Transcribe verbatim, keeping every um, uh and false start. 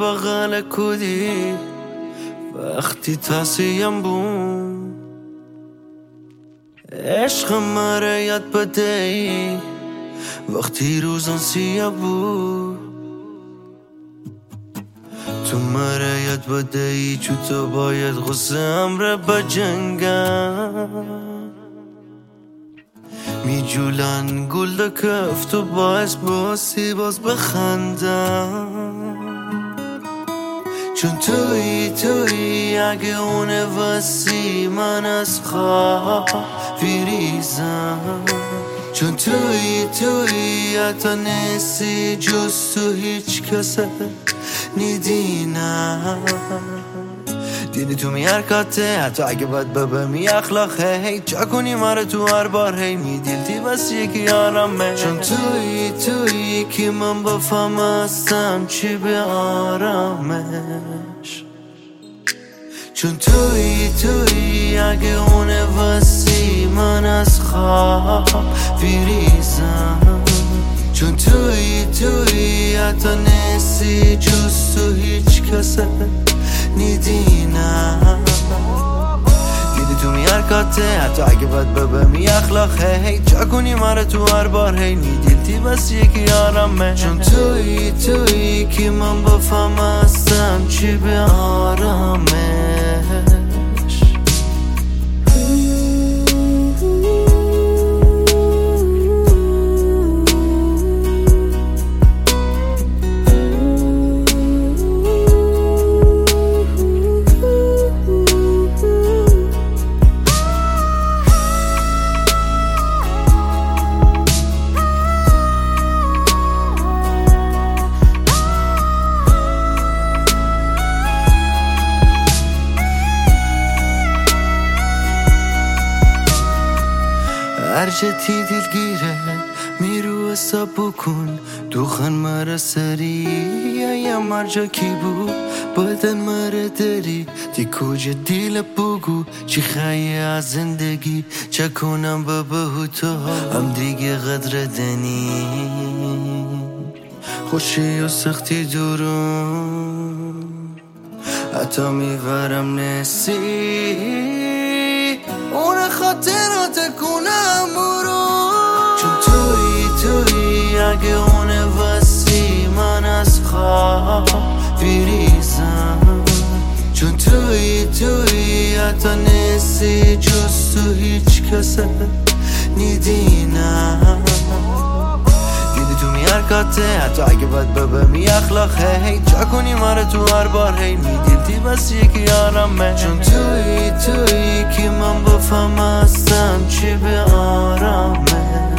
بغل کدی وقتی تاسیم بون عشق مرا یاد بده ای وقتی روزان سیاه بود تو مرا یاد بده ای چو تو باید غصه امره بجنگم می جولن گل دا کف تو باعث باسی باز بخندم چون توی توی اگه اونه وسی من از خواب بیریزم چون توی توی حتی نیستی جز تو هیچ کسه نیدینم دیدی تو می حرکاته حتی اگه باید ببه می اخلاقه هی چا کنی ماره تو هر بار هی می دیلتی بس یکی آرامه چون توی توی که من بفهم هستم چی به آرامش چون توی توی اگه اونه وسی من از خواب بیریزم چون توی توی حتی نیستی جز تو هیچ کسه نیدینم دیدی تو می حرکاته حتی اگه باید ببه می اخلاقه هی چا کنی ماره تو هر بار هی نیدیلتی بس یکی آرامه چون توی توی که من بفهم هستم چی به آرامش هرچه دلگیره میرو حساب بکن دوخن مرا سری یا مرجا کی بود بدن مرا داری دی کجا دیل بگو چی خیلی از زندگی چه کنم با بهوتا هم دیگه قدر دنی خوشی و سختی دورم حتی میورم نسی اون خاطرات کنم برو چون توی توی اگه اونه وسی من از خواب بیریزم چون توی توی حتی نیستی جز تو هیچ کسه نیدینم دیدی تو می حرکاته حتی اگه باید ببه می اخلاقه هی چا کنی ماره تو هر بار هی میدیلتی بس یکی آرامه چون توی توی که من بفهم هستم چی به آرامه